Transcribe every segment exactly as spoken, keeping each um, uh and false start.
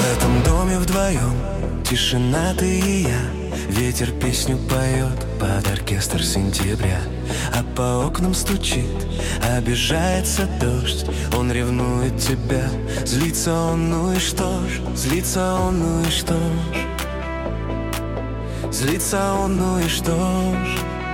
этом доме вдвоем, тишина, ты и я. Ветер песню поет под оркестр сентября, а по окнам стучит, обижается дождь. Он ревнует тебя, злится он, ну и что ж. Злится он, ну и что ж. Злится он, ну и что ж.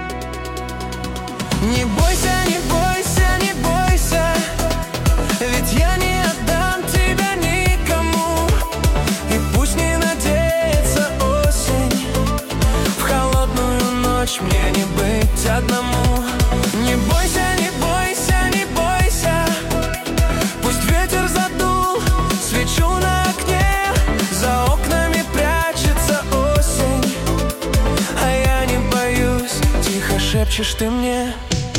Не бойся, не бойся, не бойся, ведь я не отдам тебя никому. И пусть не надеется осень, в холодную ночь мне не быть одному. Не бойся, не бойся, не бойся, пусть ветер задул свечу на окне. За окнами прячется осень, а я не боюсь, тихо шепчешь ты мне.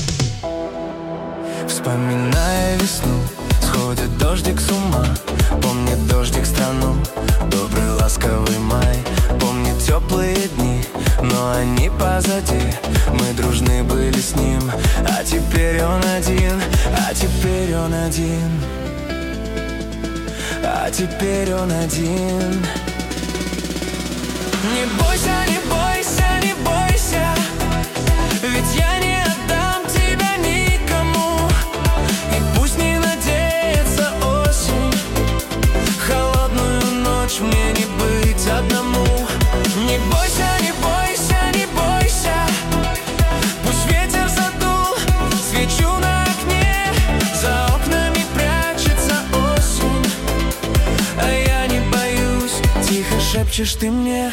Вспоминая весну, сходит дождик с ума. Помнит дождик страну, добрый ласковый май. Помнит теплые дни, но они позади. Мы дружны были с ним, а теперь он один. А теперь он один. А теперь он один. Не бойся, не бойся, не бойся, ведь я не отдам тебя никому. И пусть не надеется осень, холодную ночь мне не быть одному. Не бойся, не бойся, не бойся, пусть ветер задул свечу на окне. За окнами прячется осень, а я не боюсь, тихо шепчешь ты мне.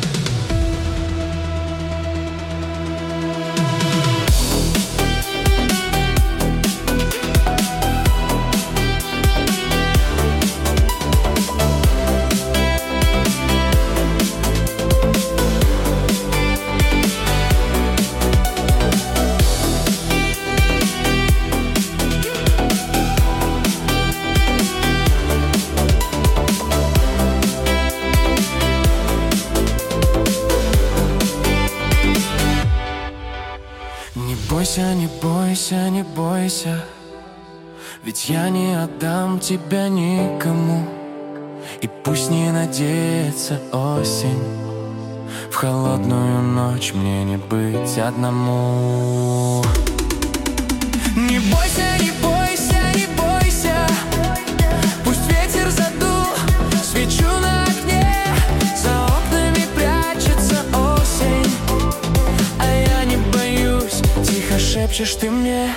Не бойся, не бойся, не бойся, ведь я не отдам тебя никому. И пусть не надеется осень, в холодную ночь мне не быть одному. Не бойся, не бойся, не бойся, пусть ветер задул свечу на окне. За окнами прячется осень, а я не боюсь, тихо шепчешь ты мне.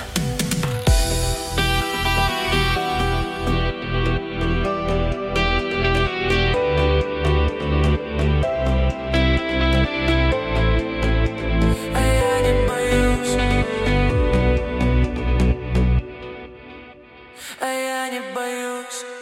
А я не боюсь, а я не боюсь.